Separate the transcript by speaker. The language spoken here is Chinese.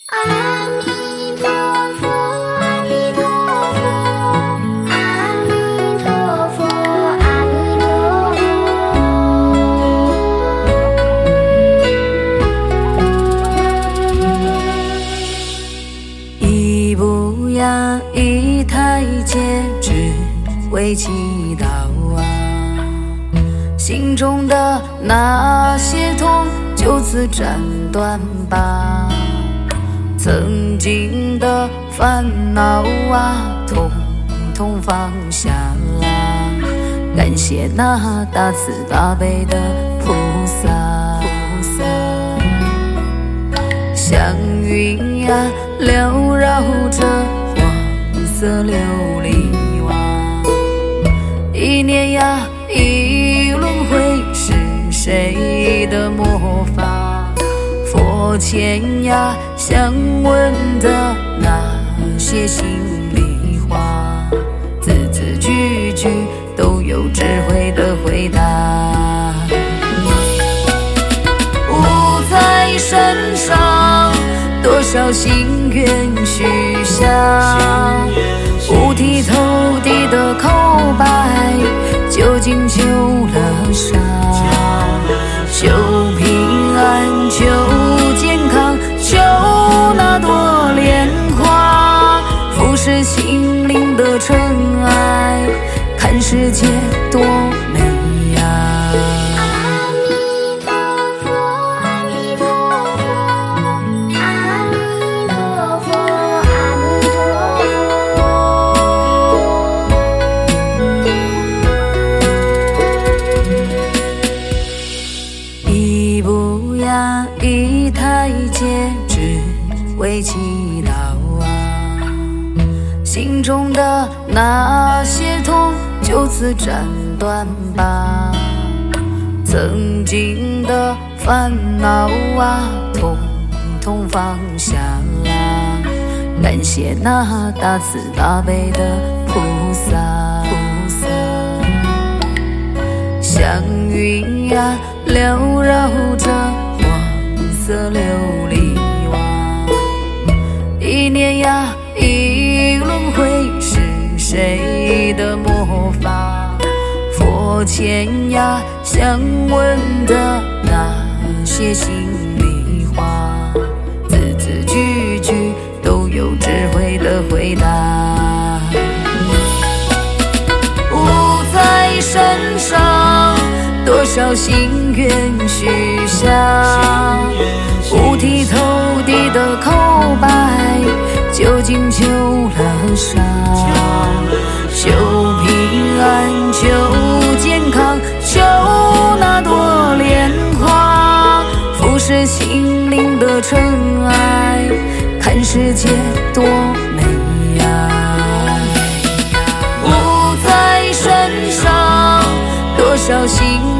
Speaker 1: 阿弥陀佛，阿弥陀佛，阿弥陀佛，阿弥陀佛。
Speaker 2: 一步呀，一台阶，只为祈祷啊！心中的那些痛，就此斩断吧。曾经的烦恼啊，统统放下啦！感谢那大慈大悲的菩萨，祥云呀，缭绕着黄色琉璃瓦。一年呀，一轮回，是谁的魔法？佛前呀，相问的那些心里话，字字句句都有智慧的回答。无在身上，多少心愿许下，五体投地的口白，究竟求了啥？求平安，求健康，求那朵莲花，俯视心灵的尘埃，看世界多美呀！一步呀，一台阶，只为祈祷啊！心中的那些痛，就此斩断吧。曾经的烦恼啊，统统放下啦！感谢那大慈大悲的菩萨，祥云呀，缭绕着黄色琉璃瓦。一年呀，一轮回，是谁的魔法？佛前呀，相问的那些心里话，字字句句都有智慧的回答。无在身上，多少心愿许下，五体投地的口白，究竟求了啥？求平安，求健康，求那朵莲花，俯视心灵的尘埃，看世界多美呀！无在身上，多少心